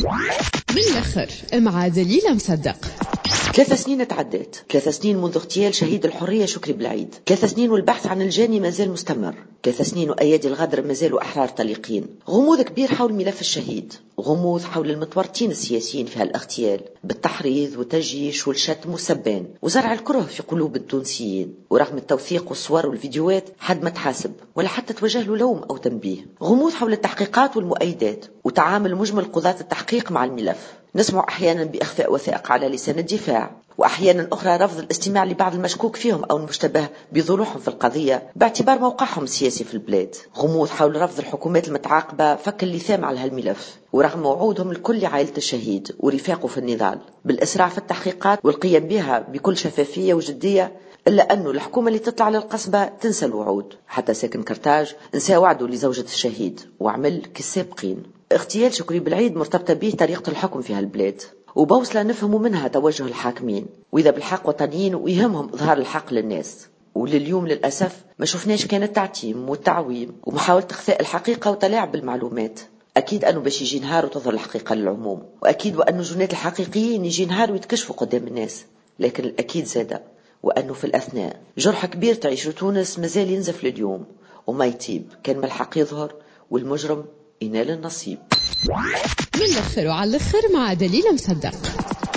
من الآخر مع دليل مصدق. 3 سنين تعدت، 3 سنين منذ اغتيال شهيد الحرية شكري بالعيد، 3 سنين والبحث عن الجاني ما زال مستمر، 3 سنين وأيادي الغدر ما زالوا أحرار طليقين. غموض كبير حول ملف الشهيد، غموض حول المتورطين السياسيين في هالاغتيال بالتحريض والتجيش والشتم والسبان وزرع الكره في قلوب التونسيين. ورغم التوثيق والصور والفيديوهات حد ما تحاسب ولا حتى توجه له لوم أو تنبيه. غموض حول التحقيقات والمؤيدات وتعامل مجمل قضاة التحقيق مع الملف. نسمع أحيانا بإخفاء وثائق على لسان الدفاع، وأحيانا أخرى رفض الاستماع لبعض المشكوك فيهم أو المشتبه بظلوحهم في القضية باعتبار موقعهم السياسي في البلاد. غموض حول رفض الحكومات المتعاقبة فك اللثام على هالملف ورغم وعودهم لكل عائلة الشهيد ورفاقه في النضال بالإسراع في التحقيقات والقيام بها بكل شفافية وجدية، إلا أنه الحكومة اللي تطلع للقصبة تنسى الوعود. حتى ساكن كرتاج انسى وعده لزوجة الشهيد وعمل كالسابقين. اغتيال شكري بالعيد مرتبطة به طريقة الحكم في هالبلاد وبوصلة نفهموا منها توجه الحاكمين وإذا بالحق وطنيين ويهمهم إظهار الحق للناس. ولليوم للأسف ما شفناش كان التعتيم والتعويم ومحاولة إخفاء الحقيقة وتلاعب بالمعلومات. أكيد أنه باش يجي نهار وتظهر الحقيقة للعموم، وأكيد وأنه جنات الحقيقيين يجي نهار ويتكشفوا قدام الناس، لكن الأكيد زادة وأنه في الأثناء جرح كبير تعيش تونس مازال ينزف لليوم وما يطيب كان ما الحق يظهر والمجرم ينال النصيب. من الآخر وعلى الآخر مع دليل مصدق.